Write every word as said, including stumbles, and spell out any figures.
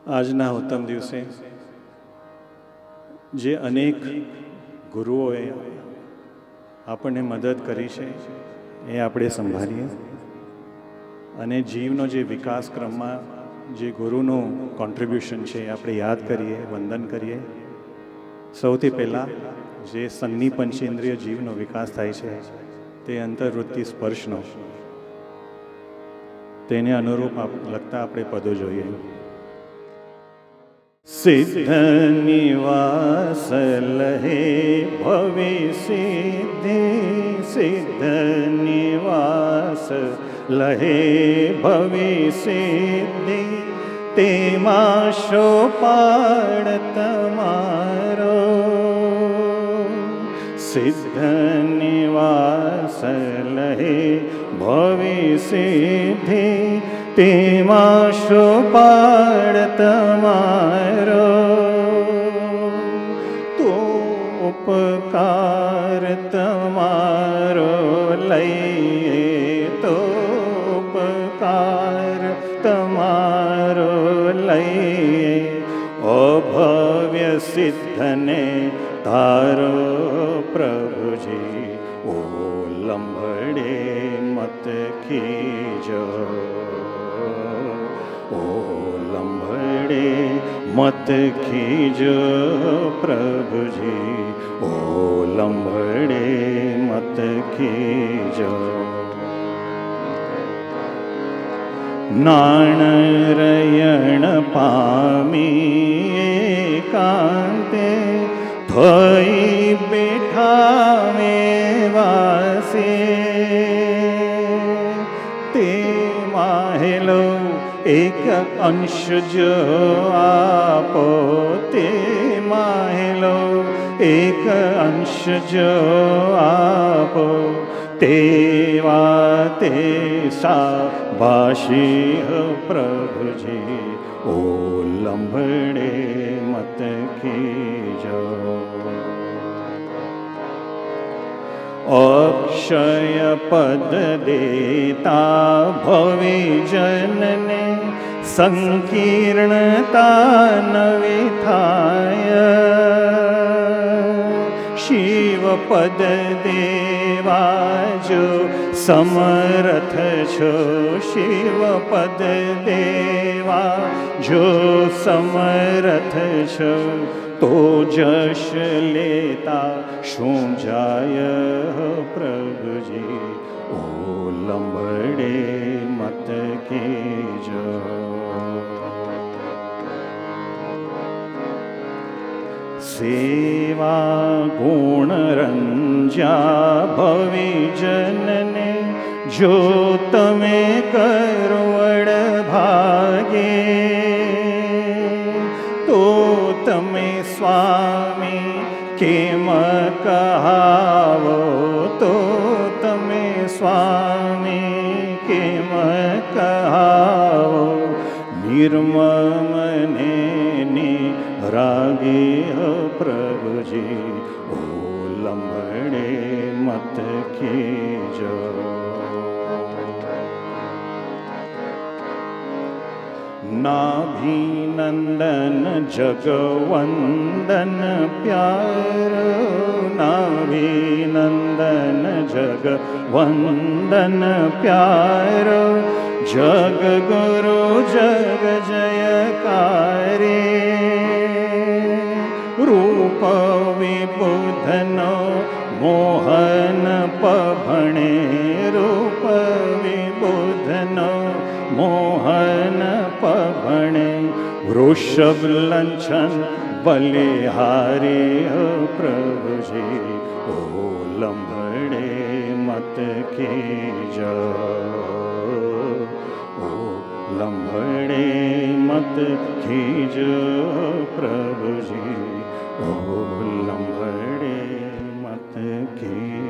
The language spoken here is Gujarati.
આજના ઉત્તમ દિવસે જે અનેક ગુરુઓએ આપણને મદદ કરી છે એ આપણે સંભાળીએ અને જીવનો જે વિકાસ ક્રમમાં જે ગુરુનું કોન્ટ્રીબ્યુશન છે એ આપણે યાદ કરીએ, વંદન કરીએ. સૌથી પહેલાં જે સન્ની પંચેન્દ્રિય જીવનો વિકાસ થાય છે તે અંતર્વૃત્તિ સ્પર્શનો, તેને અનુરૂપ લગતા આપણે પદો જોઈએ. સિદ્ધ નિવાસ લહે ભવિ સિદ્ધિ, સિદ્ધ નિવાસ લહે ભવિ સિદ્ધિ, તેમાં શોપાડ તમારો. સિદ્ધ નિવાસ લહે ભવિ સિદ્ધિ, તેમાં શોપાડ તમારો. તો ઉપકાર તમારો લઈએ, તો ઉપકાર તમારો લઈએ. અભવ્ય સિદ્ધને તારો પ્રભુજી, ઓ લંબડે મત ખીજો, ઓ લંબડે મત ખીજો પ્રભુજી, ઓ લંબડે મત ખીજો. નાણરયણ પામી એકાંતે, થઈ બેઠા મેવાસે. તે માહેલો એક અંશ જો આપો, તે માહેલો એક અંશ જો આપો. તેવા તે શાબાશી પ્રભુજી, ઓ લંબડે મત ખીજો. અક્ષય પદ દેતા ભવિ જનને, સંકીર્ણતા નવી થાય. શિવ પદ દેવા જો સમર્થ છો, શિવ પદ દેવા જો સમર્થ છો. તો જશ લેતા શું જાય પ્રભુજી, ઓ લંબડે મત કીજો. સેવા ગુણ રંજ્યા ભવિ જનને, જો તમે કરવડ ભાગે. તો તમે સ્વામી કેમ કહાવો, તો તમે સ્વામી કેમ કહાવો. નિર્મમને રાગે પ્રભુજી, ઓ લંબડે મત ખીજો. નાભિનંદન જગવંદન પ્યારો, નાભિનંદન જગવંદન પ્યારો. જગ ગુરુ જગ જયકારે, રૂપ વિબુધનો મોહન પભણે, રૂપ વિબુધનો મોહન પભણે. વૃષભ લંછન બલિહારે પ્રભુજી, ઓ લંબડે મત ખીજો, ઓ લંબડે મત ખીજો પ્રભુજી, ઓ લંબડે મત ખીજો.